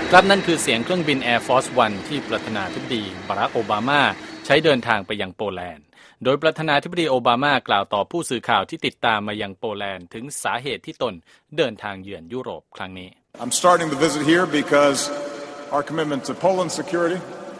ครับนั่นคือเสียงเครื่องบิน Air Force One ที่ประธานาธิบดีบารักโอบามาใช้เดินทางไปยังโปแลนด์โดยประธานาธิบดีโอบามากล่าวต่อผู้สื่อข่าวที่ติดตามมายังโปแลนด์ถึงสาเหตุที่ตนเดินทางเยือนยุโรปครั้งนี้ I'm starting the visit here because our commitment to Poland's security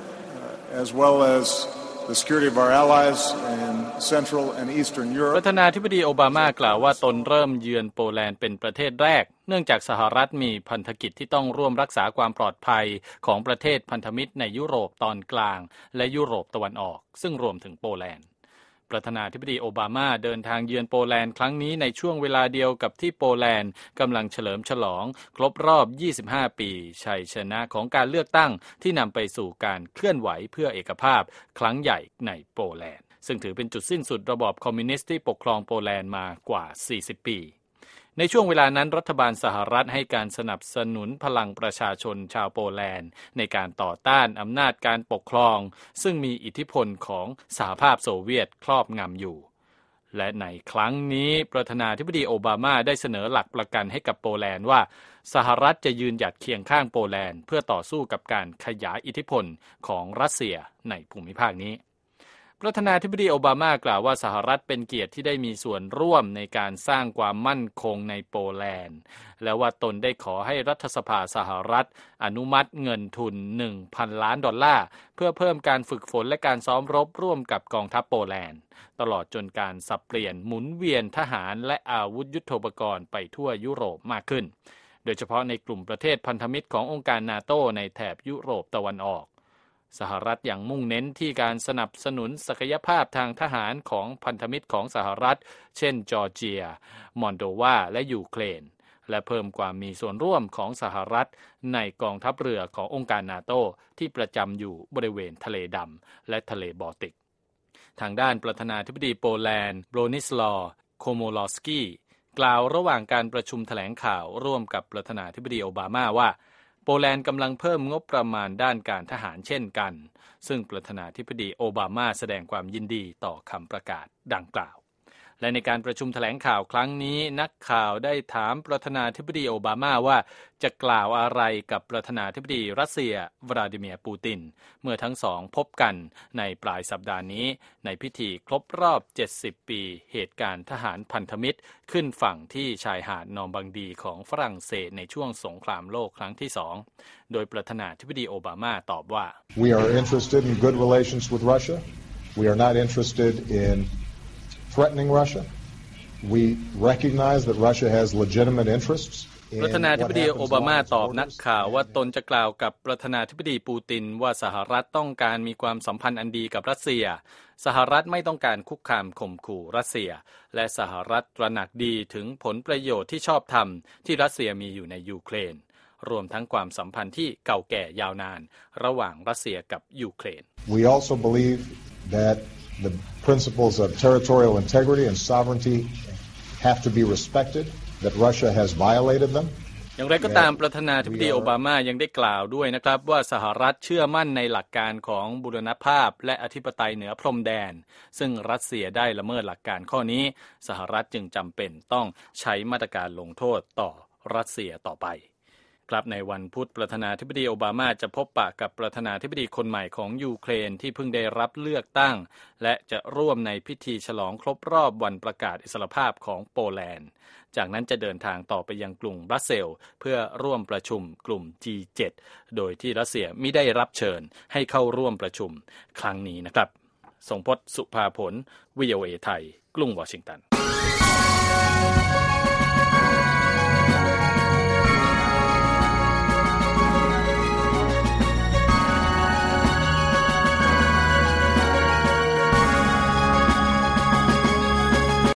as well as the security of our allies in Central and Eastern Europe ประธานาธิบดีโอบามากล่าวว่าตนเริ่มเยือนโปแลนด์เป็นประเทศแรกเนื่องจากสหรัฐมีพันธกิจที่ต้องร่วมรักษาความปลอดภัยของประเทศพันธมิตรในยุโรปตอนกลางและยุโรปตะวันออกซึ่งรวมถึงโปแลนด์ประธานาธิบดีโอบามาเดินทางเยือนโปแลนด์ครั้งนี้ในช่วงเวลาเดียวกับที่โปแลนด์กำลังเฉลิมฉลองครบรอบ25ปีชัยชนะของการเลือกตั้งที่นำไปสู่การเคลื่อนไหวเพื่อเอกภาพครั้งใหญ่ในโปแลนด์ซึ่งถือเป็นจุดสิ้นสุดระบอบคอมมิวนิสต์ที่ปกครองโปแลนด์มากว่า40ปีในช่วงเวลานั้นรัฐบาลสหรัฐให้การสนับสนุนพลังประชาชนชาวโปแลนด์ในการต่อต้านอำนาจการปกครองซึ่งมีอิทธิพลของสหภาพโซเวียตครอบงำอยู่และในครั้งนี้ประธานาธิบดีโอบามาได้เสนอหลักประกันให้กับโปแลนด์ว่าสหรัฐจะยืนหยัดเคียงข้างโปแลนด์เพื่อต่อสู้กับการขยายอิทธิพลของรัสเซียในภูมิภาคนี้ประธานาธิบดีโอบามากล่าวว่าสหรัฐเป็นเกียรติที่ได้มีส่วนร่วมในการสร้างความมั่นคงในโปแลนด์และว่าตนได้ขอให้รัฐสภาสหรัฐอนุมัติเงินทุน $1,000 ล้านเพื่อเพิ่มการฝึกฝนและการซ้อมรบร่วมกับกองทัพโปแลนด์ตลอดจนการสับเปลี่ยนหมุนเวียนทหารและอาวุธยุทโธปกรณ์ไปทั่วยุโรปมากขึ้นโดยเฉพาะในกลุ่มประเทศพันธมิตรขององค์การนาโตในแถบยุโรปตะวันออกสหรัฐยังมุ่งเน้นที่การสนับสนุนศักยภาพทางทหารของพันธมิตรของสหรัฐเช่นจอร์เจียมอลโดวาและยูเครนและเพิ่มความมีส่วนร่วมของสหรัฐในกองทัพเรือขององค์การนาโตที่ประจำอยู่บริเวณทะเลดำและทะเลบอลติกทางด้านประธานาธิบดีโปแลนด์โบรนิสลาโคโมลอสกี้กล่าวระหว่างการประชุมแถลงข่าวร่วมกับประธานาธิบดีโอบามาว่าโปแลนด์กำลังเพิ่มงบประมาณด้านการทหารเช่นกันซึ่งประธานาธิบดีโอบามาแสดงความยินดีต่อคำประกาศดังกล่าวและในการประชุมแถลงข่าวครั้งนี้นักข่าวได้ถามประธานาธิบดีโอบามาว่าจะกล่าวอะไรกับประธานาธิบดีรัสเซียวลาดิเมียร์ปูตินเมื่อทั้งสองพบกันในปลายสัปดาห์นี้ในพิธีครบรอบ70ปีเหตุการณ์ทหารพันธมิตรขึ้นฝั่งที่ชายหาดนอร์บังดีของฝรั่งเศสในช่วงสงครามโลกครั้งที่2โดยประธานาธิบดีโอบามาตอบว่า We are interested in good relations with Russia. We are not interested in threatening Russia. We recognize that Russia has legitimate interests. ประธานาธิบดีโอบามาตอบนักข่าวว่าตนจะกล่าวกับประธานาธิบดีปูตินว่าสหรัฐต้องการมีความสัมพันธ์อันดีกับรัสเซียสหรัฐไม่ต้องการคุกคามข่มขู่รัสเซียและสหรัฐตระหนักดีถึงผลประโยชน์ที่ชอบธรรมที่รัสเซียมีอยู่ในยูเครนรวมทั้งความสัมพันธ์ที่เก่าแก่ยาวนานระหว่างรัสเซียกับยูเครน We also believe that the principles of territorial integrity and sovereignty have to be respected, that Russia has violated them. อย่างไรก็ตามประธานาธิบดีโอบามายังได้กล่าวด้วยนะครับว่าสหรัฐเชื่อมั่นในหลักการของบูรณภาพและอธิปไตยเหนือพรมแดนซึ่งรัสเซียได้ละเมิดหลักการข้อนี้สหรัฐจึงจำเป็นต้องใช้มาตรการลงโทษต่อรัสเซียต่อไปครับในวันพุธประธานาธิบดีโอบามาจะพบปะกับประธานาธิบดีคนใหม่ของยูเครนที่เพิ่งได้รับเลือกตั้งและจะร่วมในพิธีฉลองครบรอบวันประกาศอิสรภาพของโปแลนด์จากนั้นจะเดินทางต่อไปยังกรุงบรัสเซลส์เพื่อร่วมประชุมกลุ่ม G7 โดยที่รัสเซียไม่ได้รับเชิญให้เข้าร่วมประชุมครั้งนี้นะครับทรงพจน์ สุภาผล VOA ไทยกรุงวอชิงตัน